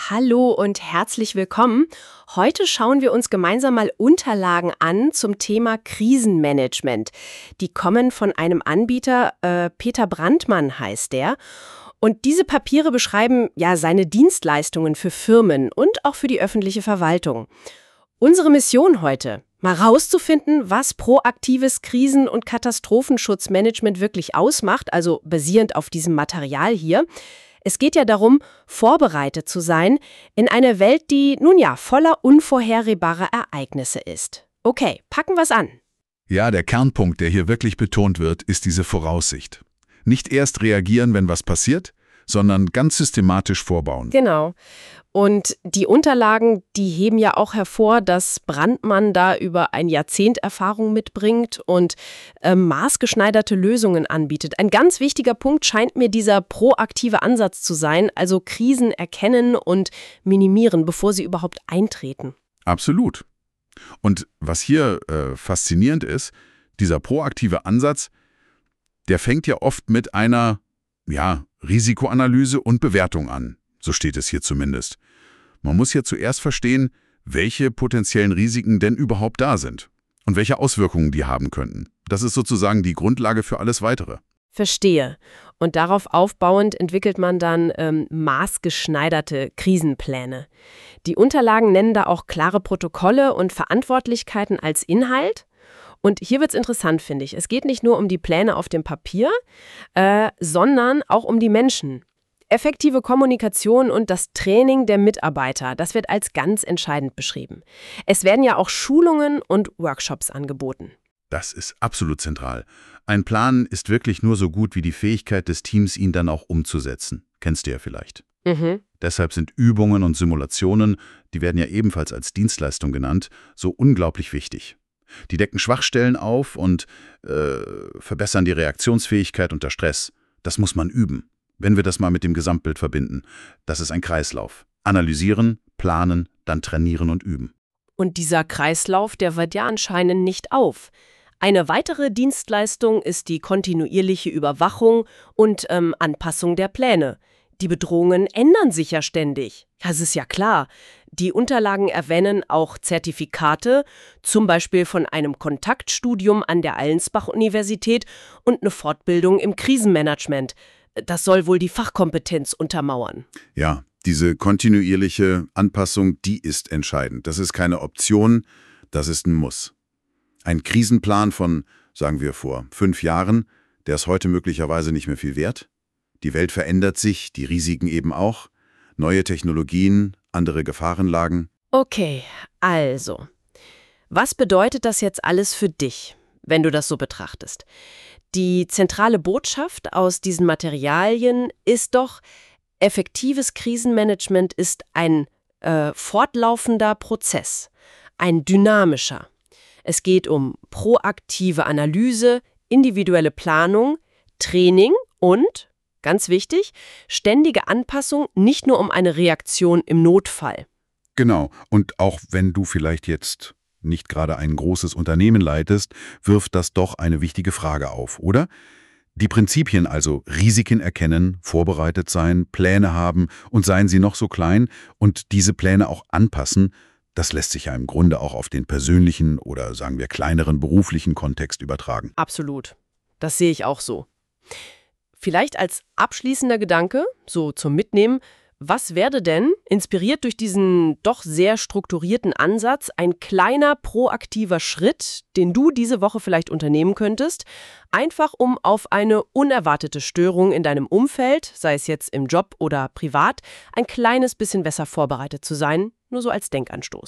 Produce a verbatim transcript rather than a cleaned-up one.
Hallo und herzlich willkommen. Heute schauen wir uns gemeinsam mal Unterlagen an zum Thema Krisenmanagement. Die kommen von einem Anbieter, äh, Peter Brandmann heißt der. Und diese Papiere beschreiben ja seine Dienstleistungen für Firmen und auch für die öffentliche Verwaltung. Unsere Mission heute: mal rauszufinden, was proaktives Krisen- und Katastrophenschutzmanagement wirklich ausmacht, also basierend auf diesem Material hier. Es geht ja darum, vorbereitet zu sein in einer Welt, die nun ja voller unvorhersehbarer Ereignisse ist. Okay, packen wir's an. Ja, der Kernpunkt, der hier wirklich betont wird, ist diese Voraussicht. Nicht erst reagieren, wenn was passiert, sondern ganz systematisch vorbauen. Genau. Und die Unterlagen, die heben ja auch hervor, dass Brandmann da über ein Jahrzehnt Erfahrung mitbringt und äh, maßgeschneiderte Lösungen anbietet. Ein ganz wichtiger Punkt scheint mir dieser proaktive Ansatz zu sein, also Krisen erkennen und minimieren, bevor sie überhaupt eintreten. Absolut. Und was hier äh, faszinierend ist, dieser proaktive Ansatz, der fängt ja oft mit einer, ja, Risikoanalyse und Bewertung an. So steht es hier zumindest. Man muss ja zuerst verstehen, welche potenziellen Risiken denn überhaupt da sind und welche Auswirkungen die haben könnten. Das ist sozusagen die Grundlage für alles Weitere. Verstehe. Und darauf aufbauend entwickelt man dann ähm, maßgeschneiderte Krisenpläne. Die Unterlagen nennen da auch klare Protokolle und Verantwortlichkeiten als Inhalt. Und hier wird's interessant, finde ich. Es geht nicht nur um die Pläne auf dem Papier, äh, sondern auch um die Menschen. Effektive Kommunikation und das Training der Mitarbeiter, das wird als ganz entscheidend beschrieben. Es werden ja auch Schulungen und Workshops angeboten. Das ist absolut zentral. Ein Plan ist wirklich nur so gut wie die Fähigkeit des Teams, ihn dann auch umzusetzen. Kennst du ja vielleicht. Mhm. Deshalb sind Übungen und Simulationen, die werden ja ebenfalls als Dienstleistung genannt, so unglaublich wichtig. Die decken Schwachstellen auf und äh, verbessern die Reaktionsfähigkeit unter Stress. Das muss man üben. Wenn wir das mal mit dem Gesamtbild verbinden, das ist ein Kreislauf. Analysieren, planen, dann trainieren und üben. Und dieser Kreislauf, der hört ja anscheinend nicht auf. Eine weitere Dienstleistung ist die kontinuierliche Überwachung und ähm, Anpassung der Pläne. Die Bedrohungen ändern sich ja ständig. Das ist ja klar. Die Unterlagen erwähnen auch Zertifikate, zum Beispiel von einem Kontaktstudium an der Allensbach-Universität und eine Fortbildung im Krisenmanagement. Das soll wohl die Fachkompetenz untermauern. Ja, diese kontinuierliche Anpassung, die ist entscheidend. Das ist keine Option, das ist ein Muss. Ein Krisenplan von, sagen wir, vor fünf Jahren, der ist heute möglicherweise nicht mehr viel wert. Die Welt verändert sich, die Risiken eben auch. Neue Technologien, andere Gefahrenlagen. Okay, also, was bedeutet das jetzt alles für dich, wenn du das so betrachtest? Die zentrale Botschaft aus diesen Materialien ist doch, effektives Krisenmanagement ist ein äh, fortlaufender Prozess, ein dynamischer. Es geht um proaktive Analyse, individuelle Planung, Training und, ganz wichtig, ständige Anpassung, nicht nur um eine Reaktion im Notfall. Genau, und auch wenn du vielleicht jetzt nicht gerade ein großes Unternehmen leitest, wirft das doch eine wichtige Frage auf, oder? Die Prinzipien also Risiken erkennen, vorbereitet sein, Pläne haben und seien sie noch so klein und diese Pläne auch anpassen, das lässt sich ja im Grunde auch auf den persönlichen oder sagen wir kleineren beruflichen Kontext übertragen. Absolut. Das sehe ich auch so. Vielleicht als abschließender Gedanke, so zum Mitnehmen: Was wäre denn, inspiriert durch diesen doch sehr strukturierten Ansatz, ein kleiner proaktiver Schritt, den du diese Woche vielleicht unternehmen könntest, einfach um auf eine unerwartete Störung in deinem Umfeld, sei es jetzt im Job oder privat, ein kleines bisschen besser vorbereitet zu sein, nur so als Denkanstoß?